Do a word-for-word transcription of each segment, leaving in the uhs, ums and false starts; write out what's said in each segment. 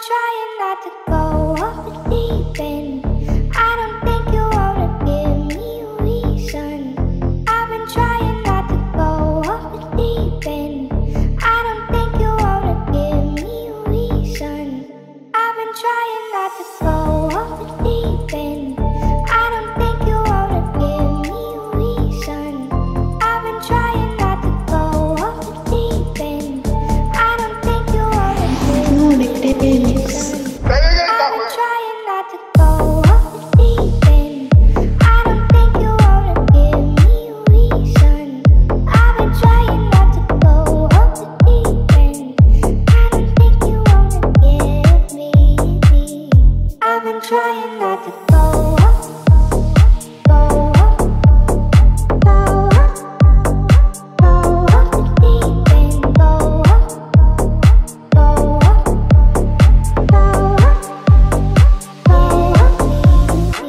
trying not to go off the deep end. I don't think you wanna give me a reason. I've been trying not to go off the deep end. I don't think you wanna give me a reason. I've been trying not to go off the deep end. I don't think you wanna give me a reason. I've been trying not to go off the deep end. I don't think you wanna give me a reason. I've been trying not to go off the deep end. I don't think you wanna give me a reason. I've been trying not to go off the deep end. I don't think you wanna give me. I've been trying not to go off, go off, go off, go off the deep end. Go off, go off, go off, go off me.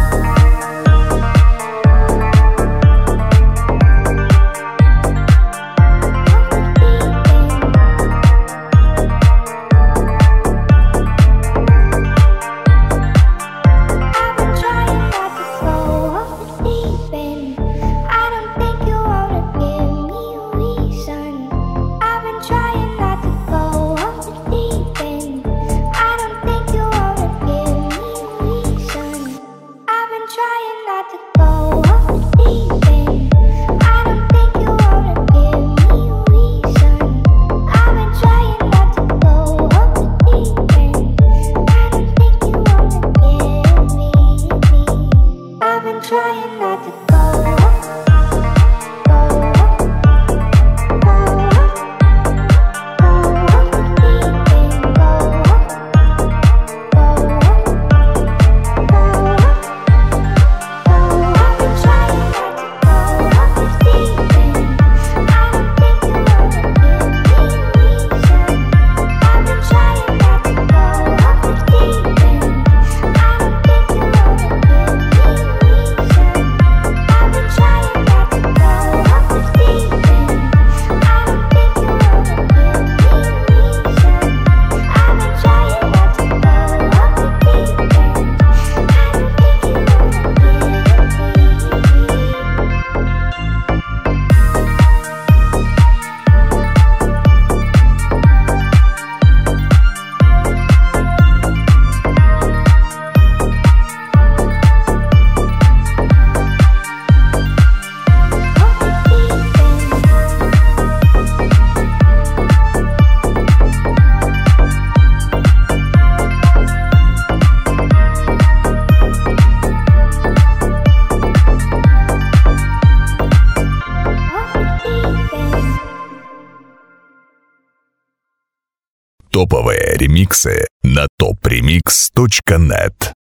I've been trying not to go off the deep end. I don't think you wanna give me a reason. I've been trying not to go off the deep end. I don't think you wanna give me a reason. I've been trying not to go off the deep end. I don't think you wanna give me a reason. I've been trying not to go off the deep end. I don't think you wanna give me. I've been trying not to go off, go off, go off, go off the deep end. Go off, go off, go off, go off. I've been trying not to go off the deep end. I don't think you wanna give me a reason. I've been trying not to go off the deep end. I don't think you wanna give me a reason. I've been trying not to go off the deep end. I don't think you wanna give me a reason. I've been trying not to go off the deep end. I don't think you Топовые ремиксы на топ ремикс точка нет.